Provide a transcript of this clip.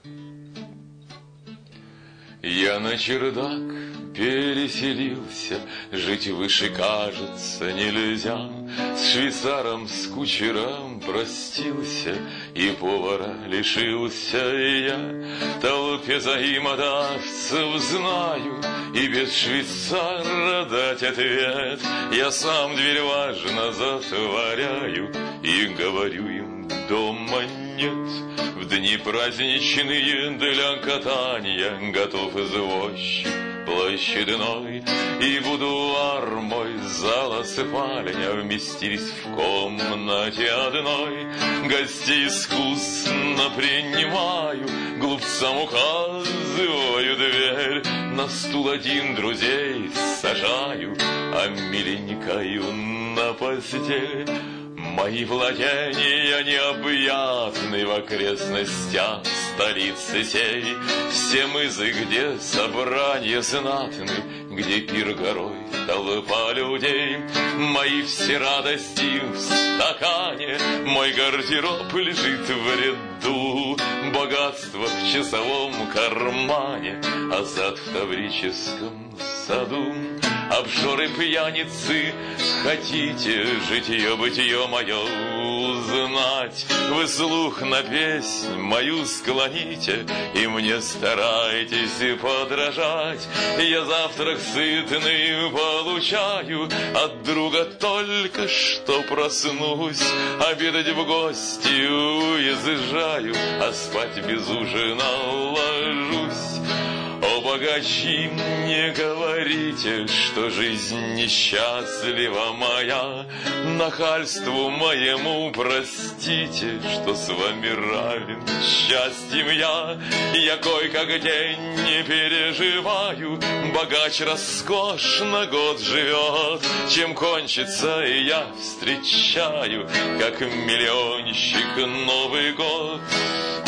Я на чердак переселился, жить выше, кажется, нельзя. С швейцаром, с кучером простился, и повара лишился я. Толпе взаимодавцев знаю, и без швейцара дать ответ. Я сам дверь важно затворяю и говорю им: дома нет. В дни праздничные для катания готов извозчик площадной, и будуар мой, зала спальня вместились в комнате одной. Гостей искусно принимаю, глупцам указываю дверь, на стул один друзей сажаю, а миленькою на постель. Мои владения необъятны в окрестностях столицы сей. Все мызы, где собрания знатны, где пир горой, толпа людей. Мои все радости в стакане, мой гардероб лежит в ряду. Богатство в часовом кармане, а зад в Таврическом саду. Обжоры, пьяницы, хотите житье-бытие мое узнать? Вы слух на песнь мою склоните, и мне старайтесь подражать. Я завтрак сытный получаю, от друга только что проснусь. Обедать в гости уезжаю, а спать без ужина ложусь. О, богачи, не говорите, что жизнь несчастлива моя. Нахальству моему простите, что с вами равен счастьем я. Я кой-как день не переживаю, богач роскошно год живет. Чем кончится, и я встречаю, как миллионщик, Новый год.